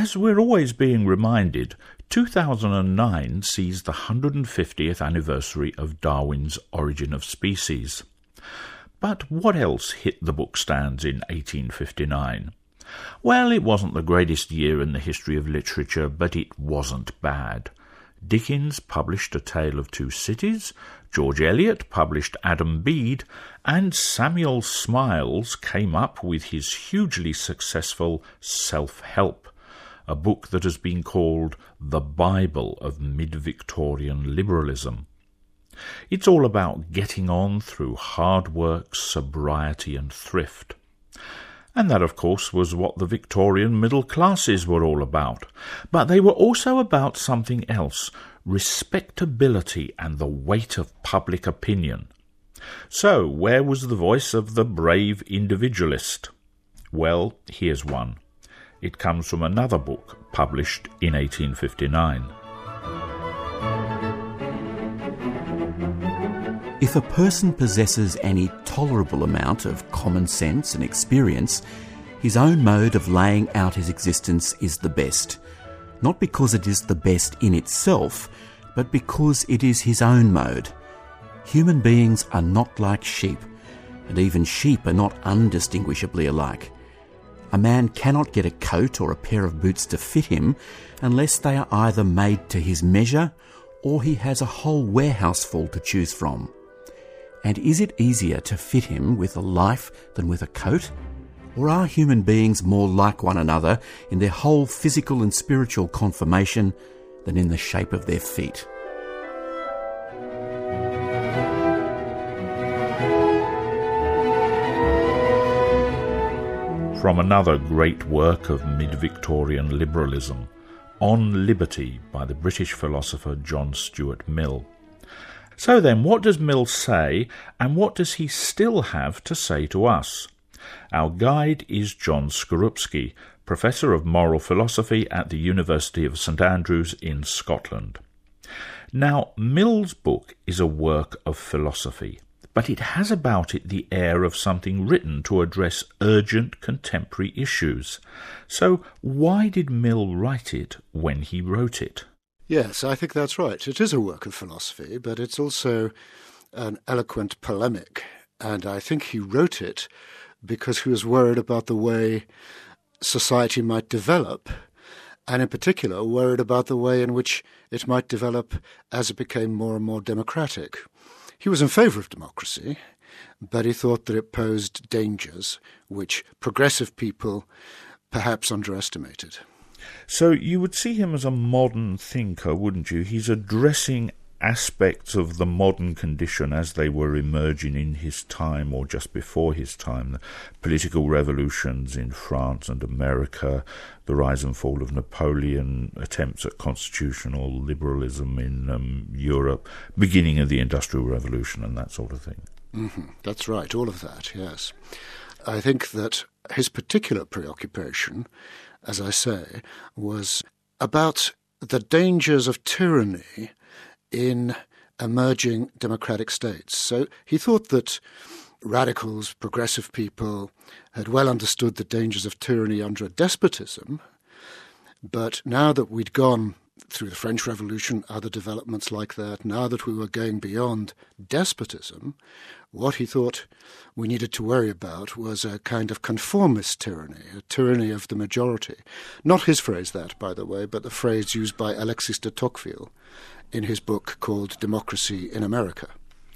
As we're always being reminded, 2009 sees the 150th anniversary of Darwin's Origin of Species. But what else hit the bookstands in 1859? Well, it wasn't the greatest year in the history of literature, but it wasn't bad. Dickens published A Tale of Two Cities, George Eliot published Adam Bede, and Samuel Smiles came up with his hugely successful Self-Help, a book that has been called the Bible of mid-Victorian liberalism. It's all about getting on through hard work, sobriety and thrift. And that, of course, was what the Victorian middle classes were all about. But they were also about something else, respectability and the weight of public opinion. So, where was the voice of the brave individualist? Well, here's one. It comes from another book published in 1859. If a person possesses any tolerable amount of common sense and experience, his own mode of laying out his existence is the best. Not because it is the best in itself, but because it is his own mode. Human beings are not like sheep, and even sheep are not undistinguishably alike. A man cannot get a coat or a pair of boots to fit him unless they are either made to his measure or he has a whole warehouse full to choose from. And is it easier to fit him with a life than with a coat? Or are human beings more like one another in their whole physical and spiritual conformation than in the shape of their feet? From another great work of mid-Victorian liberalism, On Liberty by the British philosopher John Stuart Mill. So then, what does Mill say, and what does he still have to say to us? Our guide is John Skorupski, Professor of Moral Philosophy at the University of St Andrews in Scotland. Now, Mill's book is a work of philosophy, but it has about it the air of something written to address urgent contemporary issues. So why did Mill write it when he wrote it? Yes, I think that's right. It is a work of philosophy, but it's also an eloquent polemic. And I think he wrote it because he was worried about the way society might develop, and in particular worried about the way in which it might develop as it became more and more democratic. He was in favour of democracy, but he thought that it posed dangers which progressive people perhaps underestimated. So you would see him as a modern thinker, wouldn't you? He's addressing aspects of the modern condition as they were emerging in his time or just before his time. The political revolutions in France and America, the rise and fall of Napoleon, attempts at constitutional liberalism in Europe, beginning of the Industrial Revolution and that sort of thing. Mm-hmm. That's right, all of that, yes. I think that his particular preoccupation, as I say, was about the dangers of tyranny in emerging democratic states. So he thought that radicals, progressive people, had well understood the dangers of tyranny under a despotism, but now that we'd gone through the French Revolution, other developments like that, now that we were going beyond despotism, what he thought we needed to worry about was a kind of conformist tyranny, a tyranny of the majority. Not his phrase, that, by the way, but the phrase used by Alexis de Tocqueville in his book called Democracy in America.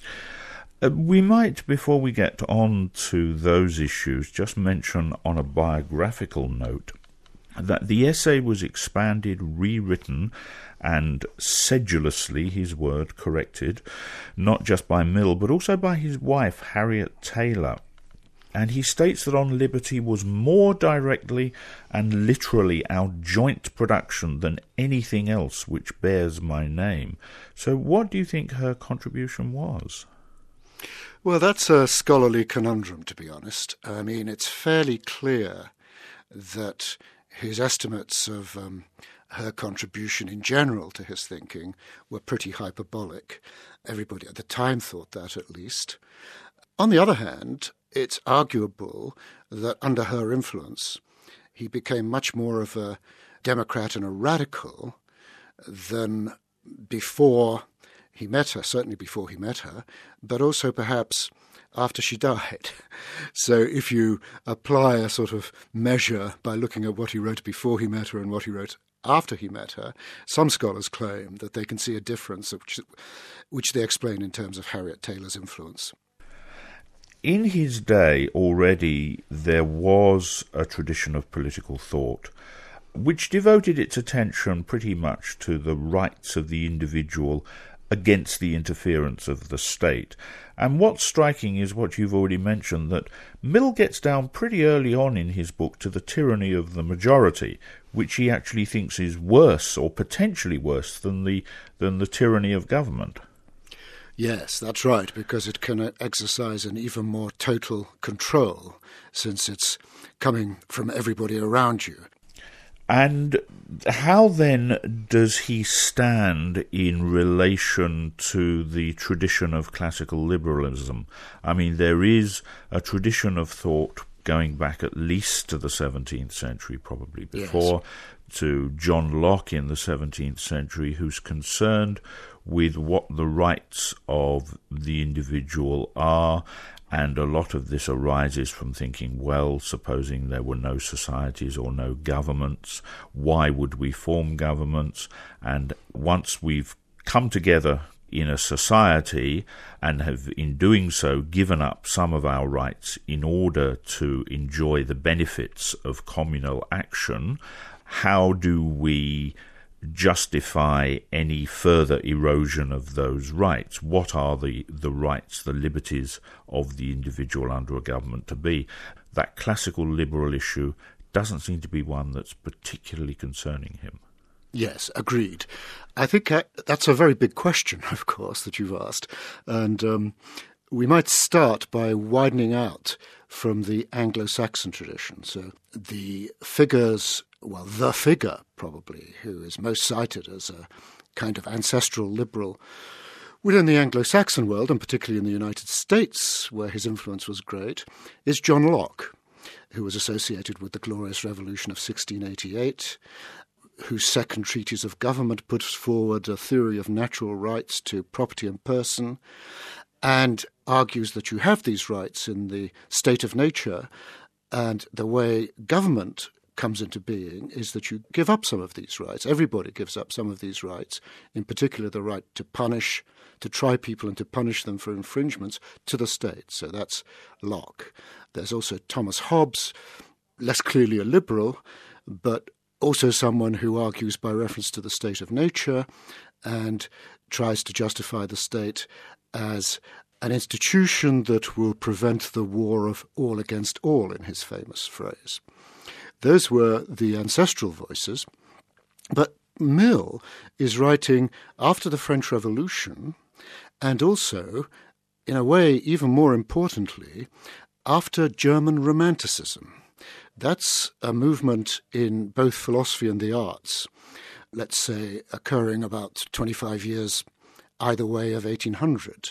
We might, before we get on to those issues, just mention on a biographical note that the essay was expanded, rewritten, and sedulously, his word, corrected, not just by Mill, but also by his wife, Harriet Taylor. And he states that On Liberty was more directly and literally our joint production than anything else which bears my name. So what do you think her contribution was? Well, that's a scholarly conundrum, to be honest. I mean, it's fairly clear that his estimates of her contribution in general to his thinking were pretty hyperbolic. Everybody at the time thought that, at least. On the other hand, it's arguable that under her influence he became much more of a Democrat and a radical than before he met her, certainly before he met her, but also perhaps after she died. So if you apply a sort of measure by looking at what he wrote before he met her and what he wrote after he met her, some scholars claim that they can see a difference which they explain in terms of Harriet Taylor's influence. In his day already there was a tradition of political thought which devoted its attention pretty much to the rights of the individual against the interference of the state. And what's striking is what you've already mentioned, that Mill gets down pretty early on in his book to the tyranny of the majority, which he actually thinks is worse, or potentially worse, than the tyranny of government. Yes, that's right, because it can exercise an even more total control, since it's coming from everybody around you. And how then does he stand in relation to the tradition of classical liberalism? I mean, there is a tradition of thought going back at least to the 17th century, probably before, yes, to John Locke in the 17th century, who's concerned with what the rights of the individual are. And a lot of this arises from thinking, well, supposing there were no societies or no governments, why would we form governments? And once we've come together in a society and have, in doing so, given up some of our rights in order to enjoy the benefits of communal action, how do we justify any further erosion of those rights? What are the rights, the liberties of the individual under a government to be? That classical liberal issue doesn't seem to be one that's particularly concerning him. Yes, agreed. I think that's a very big question, of course, that you've asked. And we might start by widening out from the Anglo-Saxon tradition. So the figures, well, the figure probably, who is most cited as a kind of ancestral liberal within the Anglo-Saxon world, and particularly in the United States, where his influence was great, is John Locke, who was associated with the Glorious Revolution of 1688, whose second treatise of government puts forward a theory of natural rights to property and person, and argues that you have these rights in the state of nature, and the way government comes into being is that you give up some of these rights. Everybody gives up some of these rights, in particular the right to punish, to try people and to punish them for infringements, to the state. So that's Locke. There's also Thomas Hobbes, less clearly a liberal, but also someone who argues by reference to the state of nature and tries to justify the state as an institution that will prevent the war of all against all, in his famous phrase. Those were the ancestral voices, but Mill is writing after the French Revolution and also, in a way even more importantly, after German Romanticism. That's a movement in both philosophy and the arts, let's say occurring about 25 years either way of 1800.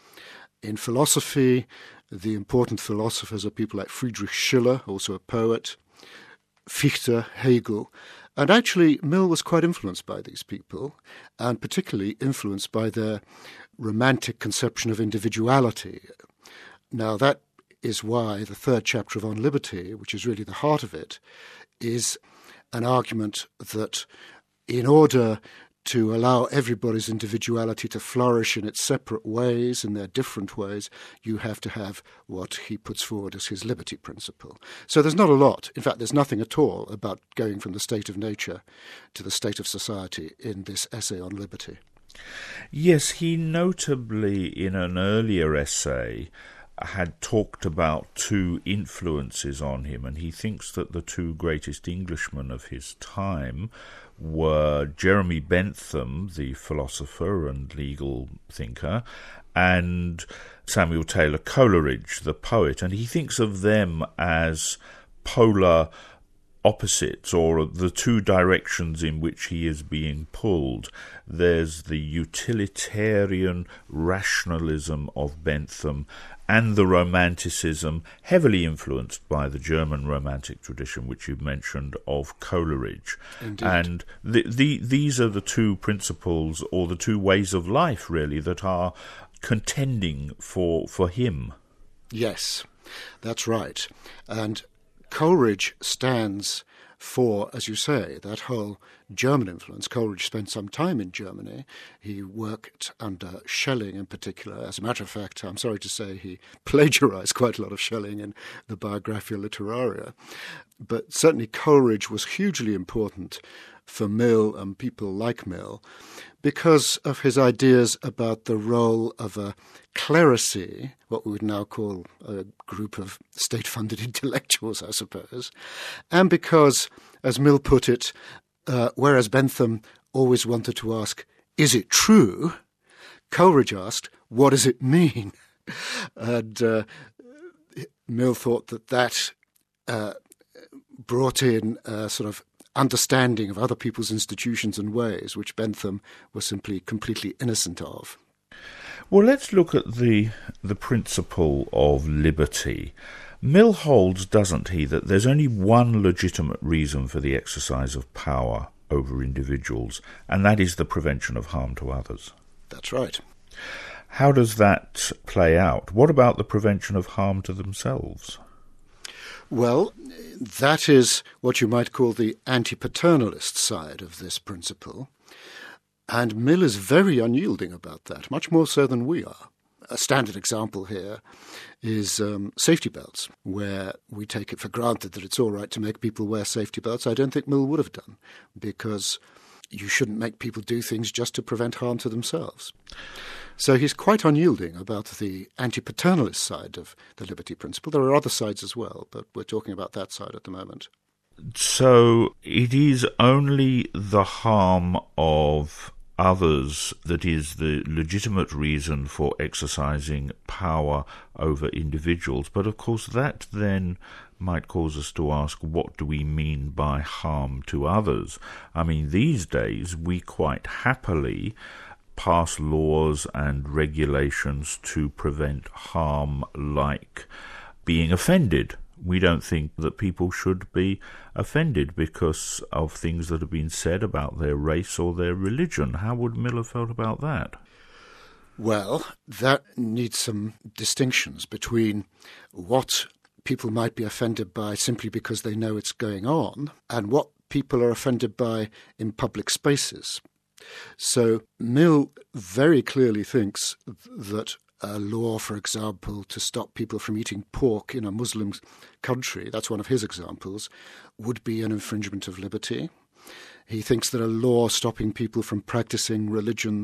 In philosophy, the important philosophers are people like Friedrich Schiller, also a poet, Fichte, Hegel, and actually Mill was quite influenced by these people, and particularly influenced by their romantic conception of individuality. Now that is why the third chapter of On Liberty, which is really the heart of it, is an argument that in order to allow everybody's individuality to flourish in its separate ways, in their different ways, you have to have what he puts forward as his liberty principle. So there's not a lot, in fact there's nothing at all about going from the state of nature to the state of society in this essay on liberty. Yes, he notably in an earlier essay had talked about two influences on him, and he thinks that the two greatest Englishmen of his time were Jeremy Bentham, the philosopher and legal thinker, and Samuel Taylor Coleridge, the poet, and he thinks of them as polar opposites, or the two directions in which he is being pulled. There's the utilitarian rationalism of Bentham and the Romanticism, heavily influenced by the German Romantic tradition, which you mentioned, of Coleridge. Indeed. And these are the two principles, or the two ways of life, really, that are contending for him. Yes, that's right. And Coleridge stands for, as you say, that whole German influence. Coleridge spent some time in Germany. He worked under Schelling in particular. As a matter of fact, I'm sorry to say he plagiarized quite a lot of Schelling in the Biographia Literaria. But certainly Coleridge was hugely important for Mill and people like Mill because of his ideas about the role of a clerisy, what we would now call a group of state-funded intellectuals, I suppose, and because, as Mill put it, whereas Bentham always wanted to ask, is it true? Coleridge asked, what does it mean? And Mill thought that brought in a sort of understanding of other people's institutions and ways, which Bentham was simply completely innocent of. Well, let's look at the principle of liberty. Mill holds, doesn't he, that there's only one legitimate reason for the exercise of power over individuals, and that is the prevention of harm to others. That's right. How does that play out? What about the prevention of harm to themselves? Well, that is what you might call the anti-paternalist side of this principle. And Mill is very unyielding about that, much more so than we are. A standard example here is safety belts, where we take it for granted that it's all right to make people wear safety belts. I don't think Mill would have done, because you shouldn't make people do things just to prevent harm to themselves. So he's quite unyielding about the anti-paternalist side of the liberty principle. There are other sides as well, but we're talking about that side at the moment. So it is only the harm of others that is the legitimate reason for exercising power over individuals. But of course that then might cause us to ask, what do we mean by harm to others? I mean, these days we quite happily pass laws and regulations to prevent harm, like being offended. We don't think that people should be offended because of things that have been said about their race or their religion. How would Mill have felt about that? Well, that needs some distinctions between what people might be offended by simply because they know it's going on and what people are offended by in public spaces. So Mill very clearly thinks that a law, for example, to stop people from eating pork in a Muslim country, that's one of his examples, would be an infringement of liberty. He thinks that a law stopping people from practicing religion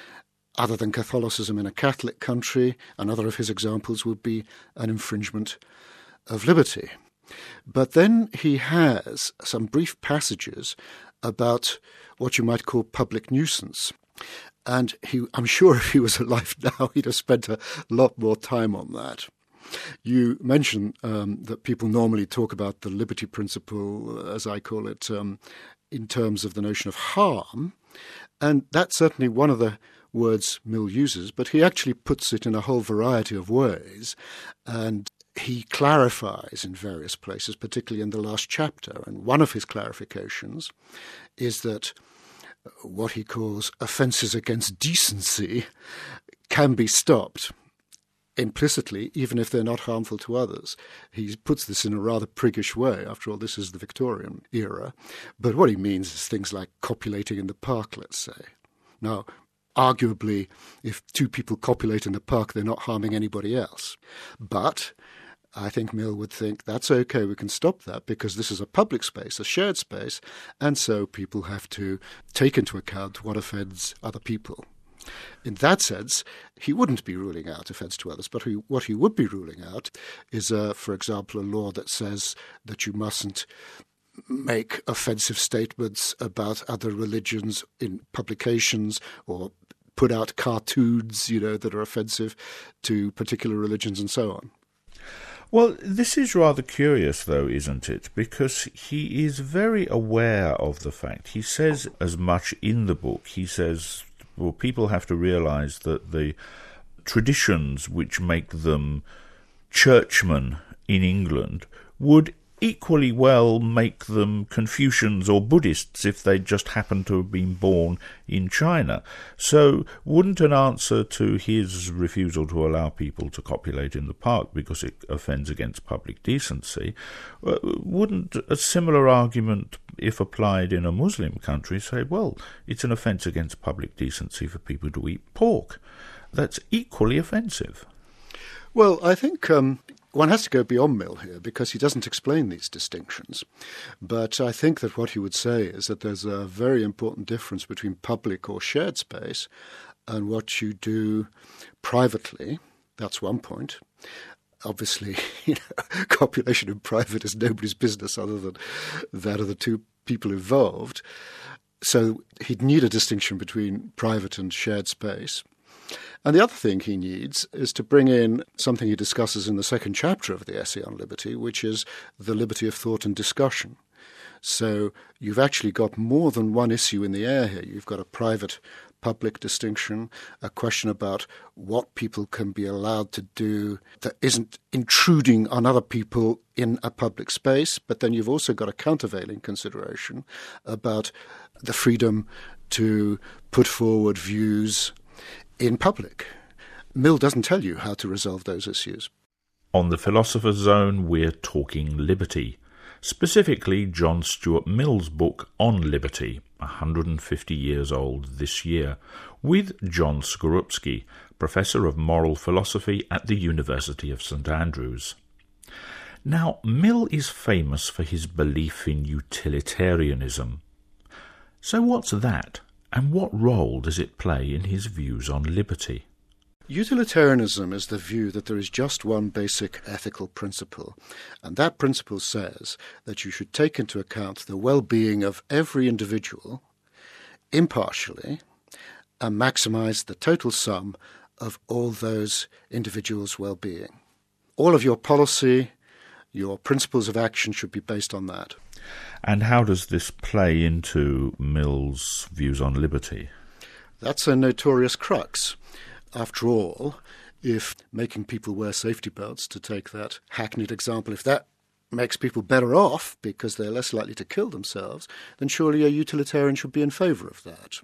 other than Catholicism in a Catholic country, another of his examples, would be an infringement of liberty. But then he has some brief passages about what you might call public nuisance. And I'm sure if he was alive now, he'd have spent a lot more time on that. You mentioned that people normally talk about the liberty principle, as I call it, in terms of the notion of harm. And that's certainly one of the words Mill uses, but he actually puts it in a whole variety of ways. And he clarifies in various places, particularly in the last chapter. And one of his clarifications is that what he calls offences against decency can be stopped implicitly, even if they're not harmful to others. He puts this in a rather priggish way. After all, this is the Victorian era. But what he means is things like copulating in the park, let's say. Now, arguably, if two people copulate in the park, they're not harming anybody else. But I think Mill would think that's okay, we can stop that because this is a public space, a shared space, and so people have to take into account what offends other people. In that sense, he wouldn't be ruling out offence to others, but what he would be ruling out is, for example, a law that says that you mustn't make offensive statements about other religions in publications or put out cartoons, that are offensive to particular religions and so on. Well, this is rather curious, though, isn't it? Because he is very aware of the fact. He says as much in the book. He says, well, people have to realise that the traditions which make them churchmen in England would equally well make them Confucians or Buddhists if they just happened to have been born in China. So wouldn't an answer to his refusal to allow people to copulate in the park because it offends against public decency, wouldn't a similar argument, if applied in a Muslim country, say, well, it's an offence against public decency for people to eat pork? That's equally offensive. Well, I think one has to go beyond Mill here because he doesn't explain these distinctions. But I think that what he would say is that there's a very important difference between public or shared space and what you do privately. That's one point. Obviously, copulation in private is nobody's business other than that of the two people involved. So he'd need a distinction between private and shared space. And the other thing he needs is to bring in something he discusses in the second chapter of the Essay on Liberty, which is the liberty of thought and discussion. So you've actually got more than one issue in the air here. You've got a private-public distinction, a question about what people can be allowed to do that isn't intruding on other people in a public space, but then you've also got a countervailing consideration about the freedom to put forward views in public. Mill doesn't tell you how to resolve those issues. On the Philosopher's Zone, we're talking liberty. Specifically, John Stuart Mill's book On Liberty, 150 years old this year, with John Skorupski, Professor of Moral Philosophy at the University of St Andrews. Now, Mill is famous for his belief in utilitarianism. So what's that? And what role does it play in his views on liberty? Utilitarianism is the view that there is just one basic ethical principle, and that principle says that you should take into account the well-being of every individual impartially and maximise the total sum of all those individuals' well-being. All of your policy, your principles of action should be based on that. And how does this play into Mill's views on liberty? That's a notorious crux. After all, if making people wear safety belts, to take that hackneyed example, if that makes people better off because they're less likely to kill themselves, then surely a utilitarian should be in favour of that.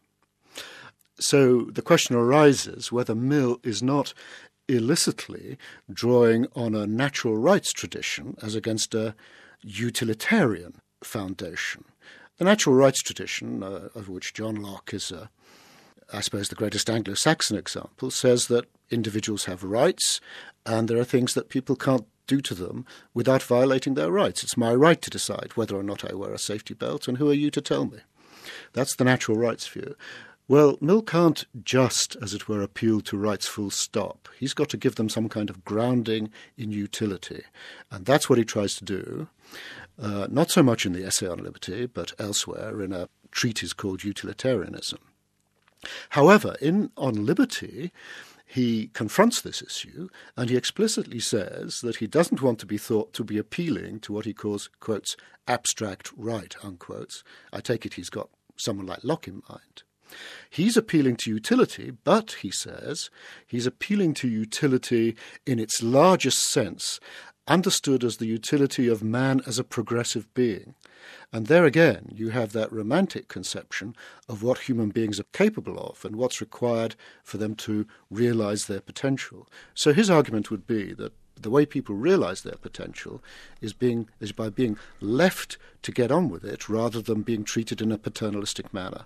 So the question arises whether Mill is not illicitly drawing on a natural rights tradition as against a utilitarian foundation. The natural rights tradition, of which John Locke is, I suppose, the greatest Anglo-Saxon example, says that individuals have rights and there are things that people can't do to them without violating their rights. It's my right to decide whether or not I wear a safety belt, and who are you to tell me? That's the natural rights view. Well, Mill can't just, as it were, appeal to rights full stop. He's got to give them some kind of grounding in utility. And that's what he tries to do, not so much in the Essay on Liberty, but elsewhere in a treatise called Utilitarianism. However, On Liberty, he confronts this issue, and he explicitly says that he doesn't want to be thought to be appealing to what he calls, quotes, abstract right, unquotes. I take it he's got someone like Locke in mind. He's appealing to utility, but, he says, he's appealing to utility in its largest sense, understood as the utility of man as a progressive being. And there again, you have that romantic conception of what human beings are capable of and what's required for them to realize their potential. So his argument would be that the way people realize their potential is by being left to get on with it rather than being treated in a paternalistic manner.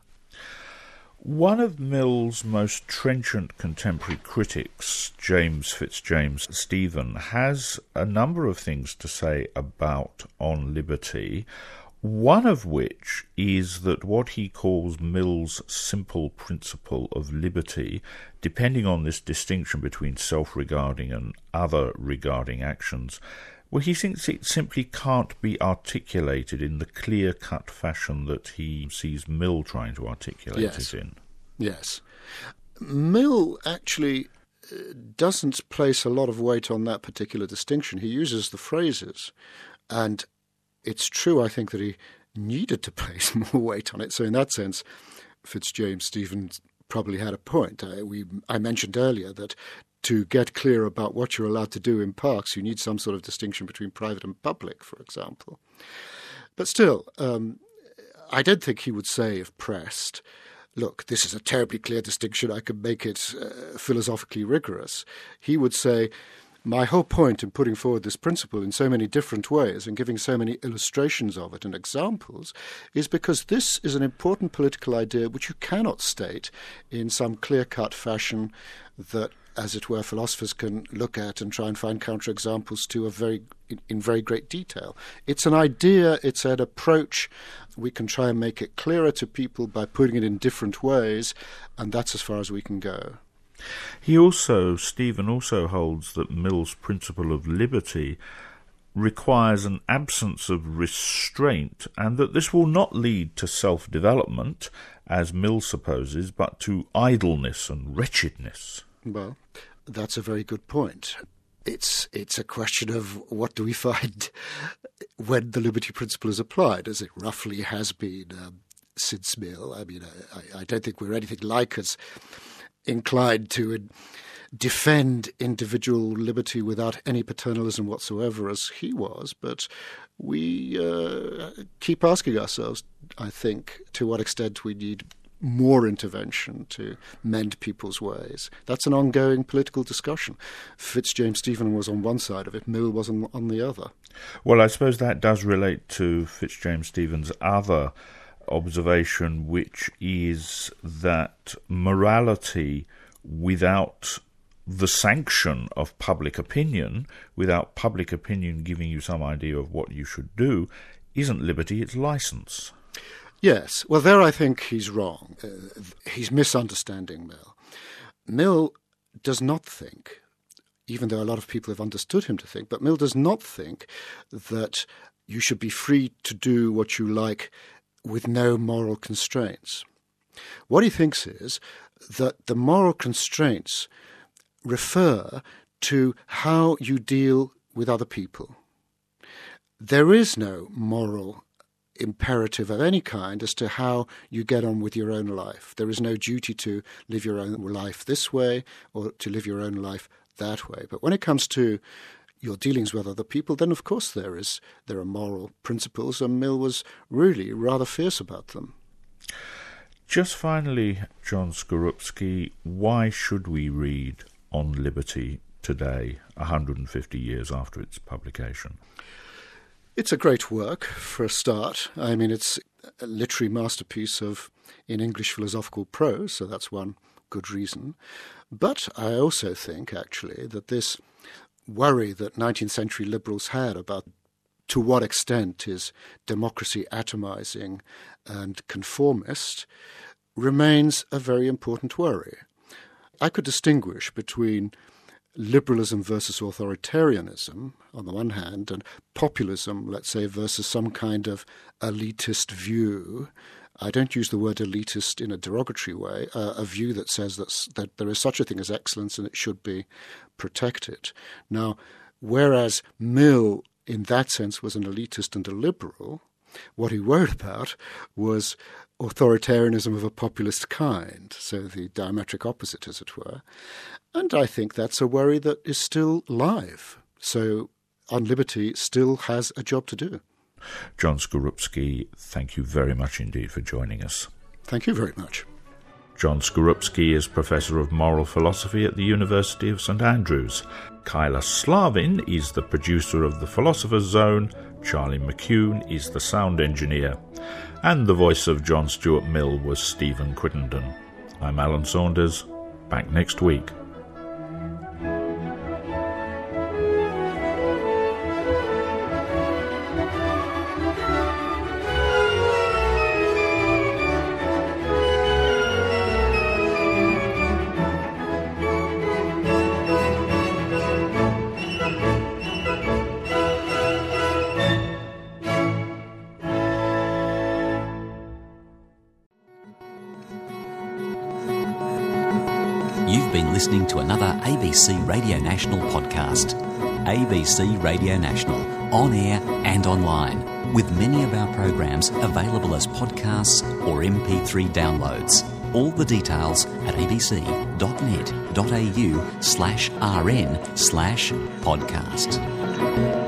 One of Mill's most trenchant contemporary critics, James Fitzjames Stephen, has a number of things to say about On Liberty, one of which is that what he calls Mill's simple principle of liberty, depending on this distinction between self-regarding and other-regarding actions, well, he thinks it simply can't be articulated in the clear-cut fashion that he sees Mill trying to articulate it in. Yes. Mill actually doesn't place a lot of weight on that particular distinction. He uses the phrases, and it's true, I think, that he needed to place more weight on it. So in that sense, Fitzjames Stephen probably had a point. I mentioned earlier that to get clear about what you're allowed to do in parks, you need some sort of distinction between private and public, for example. But still, I don't think he would say, if pressed, look, this is a terribly clear distinction, I can make it philosophically rigorous. He would say, my whole point in putting forward this principle in so many different ways and giving so many illustrations of it and examples is because this is an important political idea which you cannot state in some clear-cut fashion that, as it were, philosophers can look at and try and find counterexamples to in very great detail. It's an idea, it's an approach. We can try and make it clearer to people by putting it in different ways, and that's as far as we can go. Stephen also holds that Mill's principle of liberty requires an absence of restraint, and that this will not lead to self-development, as Mill supposes, but to idleness and wretchedness. Well, that's a very good point. It's a question of what do we find when the liberty principle is applied, as it roughly has been since Mill. I mean, I don't think we're anything like as inclined to defend individual liberty without any paternalism whatsoever as he was, but we keep asking ourselves, I think, to what extent we need more intervention to mend people's ways. That's an ongoing political discussion. Fitzjames Stephen was on one side of it, Mill was on the other. Well, I suppose that does relate to Fitzjames Stephen's other observation, which is that morality without the sanction of public opinion, without public opinion giving you some idea of what you should do, isn't liberty, it's license. Yes. Well, there I think he's wrong. He's misunderstanding Mill. Mill does not think, even though a lot of people have understood him to think, but Mill does not think that you should be free to do what you like with no moral constraints. What he thinks is that the moral constraints refer to how you deal with other people. There is no moral imperative of any kind as to how you get on with your own life. There is no duty to live your own life this way or to live your own life that way. But when it comes to your dealings with other people, then of course there are moral principles, and Mill was really rather fierce about them. Just finally, John Skorupski, why should we read On Liberty today, 150 years after its publication? It's a great work, for a start. I mean, it's a literary masterpiece in English philosophical prose, so that's one good reason. But I also think, actually, that this worry that 19th century liberals had about to what extent is democracy atomizing and conformist remains a very important worry. I could distinguish between liberalism versus authoritarianism on the one hand, and populism, let's say, versus some kind of elitist view. I don't use the word elitist in a derogatory way, a view that says that there is such a thing as excellence and it should be protected. Now, whereas Mill, in that sense, was an elitist and a liberal, what he worried about was authoritarianism of a populist kind, so the diametric opposite, as it were. And I think that's a worry that is still live. So On Liberty still has a job to do. John Skorupski, thank you very much indeed for joining us. Thank you very much. John Skorupski is Professor of Moral Philosophy at the University of St Andrews. Kyla Slavin is the producer of The Philosopher's Zone. Charlie McCune is the sound engineer. And the voice of John Stuart Mill was Stephen Crittenden. I'm Alan Saunders. Back next week. You've been listening to another ABC Radio National podcast. ABC Radio National, on air and online, with many of our programs available as podcasts or MP3 downloads. all the details at abc.net.au/rn/podcast.